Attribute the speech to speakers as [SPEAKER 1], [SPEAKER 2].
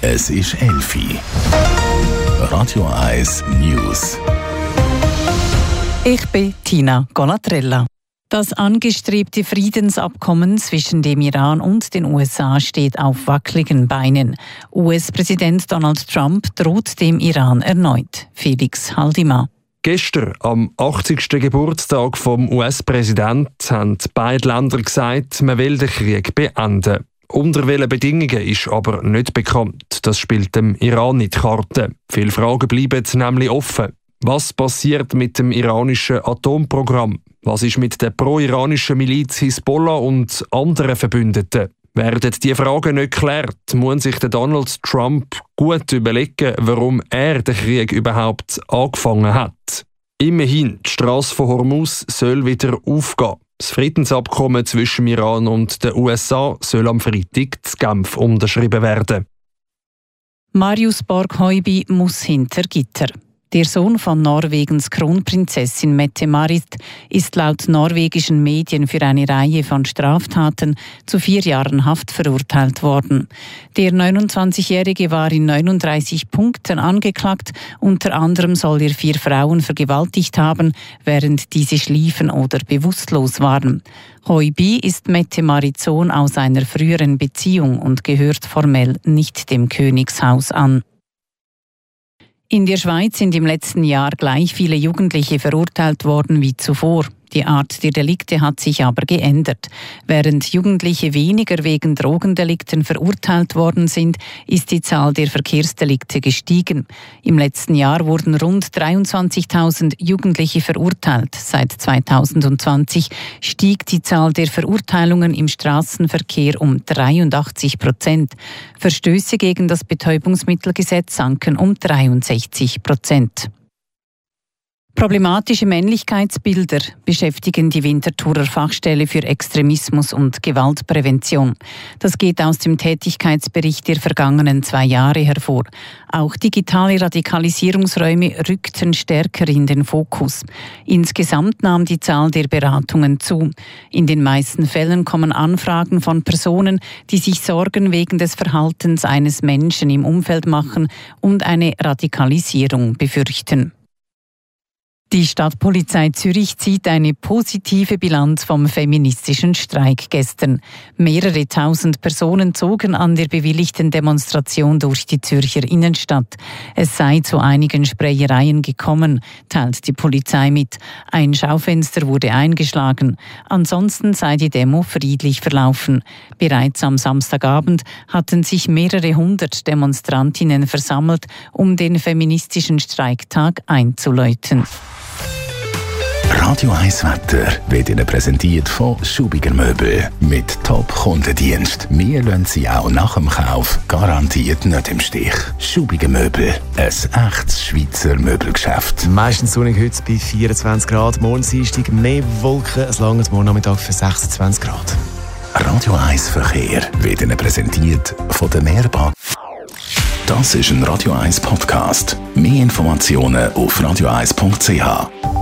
[SPEAKER 1] Es ist 11 Uhr. Radio 1 News.
[SPEAKER 2] Ich bin Tina Golatrella. Das angestrebte Friedensabkommen zwischen dem Iran und den USA steht auf wackeligen Beinen. US-Präsident Donald Trump droht dem Iran erneut. Felix Haldima.
[SPEAKER 3] Gestern, am 80. Geburtstag vom US-Präsidenten, haben beide Länder gesagt, man will den Krieg beenden. Unter welchen Bedingungen ist aber nicht bekannt. Das spielt dem Iran nicht die Karten. Viele Fragen bleiben nämlich offen. Was passiert mit dem iranischen Atomprogramm? Was ist mit der pro-iranischen Miliz Hisbollah und anderen Verbündeten? Werden diese Fragen nicht geklärt, muss sich der Donald Trump gut überlegen, warum er den Krieg überhaupt angefangen hat. Immerhin, die Strasse von Hormuz soll wieder aufgehen. Das Friedensabkommen zwischen Iran und den USA soll am Freitag in Genf unterschrieben werden.
[SPEAKER 2] Marius Borg-Heubi muss hinter Gitter. Der Sohn von Norwegens Kronprinzessin Mette-Marit ist laut norwegischen Medien für eine Reihe von Straftaten zu 4 Jahren Haft verurteilt worden. Der 29-Jährige war in 39 Punkten angeklagt. Unter anderem soll er 4 Frauen vergewaltigt haben, während diese schliefen oder bewusstlos waren. Heubi ist Mette-Marits Sohn aus einer früheren Beziehung und gehört formell nicht dem Königshaus an. In der Schweiz sind im letzten Jahr gleich viele Jugendliche verurteilt worden wie zuvor. Die Art der Delikte hat sich aber geändert. Während Jugendliche weniger wegen Drogendelikten verurteilt worden sind, ist die Zahl der Verkehrsdelikte gestiegen. Im letzten Jahr wurden rund 23.000 Jugendliche verurteilt. Seit 2020 stieg die Zahl der Verurteilungen im Straßenverkehr um 83%. Verstöße gegen das Betäubungsmittelgesetz sanken um 63%. Problematische Männlichkeitsbilder beschäftigen die Winterthurer Fachstelle für Extremismus und Gewaltprävention. Das geht aus dem Tätigkeitsbericht der vergangenen 2 Jahre hervor. Auch digitale Radikalisierungsräume rückten stärker in den Fokus. Insgesamt nahm die Zahl der Beratungen zu. In den meisten Fällen kommen Anfragen von Personen, die sich Sorgen wegen des Verhaltens eines Menschen im Umfeld machen und eine Radikalisierung befürchten. Die Stadtpolizei Zürich zieht eine positive Bilanz vom feministischen Streik gestern. Mehrere tausend Personen zogen an der bewilligten Demonstration durch die Zürcher Innenstadt. Es sei zu einigen Sprayereien gekommen, teilt die Polizei mit. Ein Schaufenster wurde eingeschlagen. Ansonsten sei die Demo friedlich verlaufen. Bereits am Samstagabend hatten sich mehrere 100 Demonstrantinnen versammelt, um den feministischen Streiktag einzuläuten.
[SPEAKER 1] Radio 1 Wetter wird Ihnen präsentiert von Schubiger Möbel. Mit Top-Kundendienst. Wir lassen Sie auch nach dem Kauf garantiert nicht im Stich. Schubiger Möbel, ein echtes Schweizer Möbelgeschäft.
[SPEAKER 4] Meistens sonnig heute bei 24 Grad. Morgen Dienstag mehr Wolken, ein langes Morgennachmittag für 26 Grad.
[SPEAKER 1] Radio 1 Verkehr wird Ihnen präsentiert von der Mehrbank. Das ist ein Radio 1 Podcast. Mehr Informationen auf radio1.ch.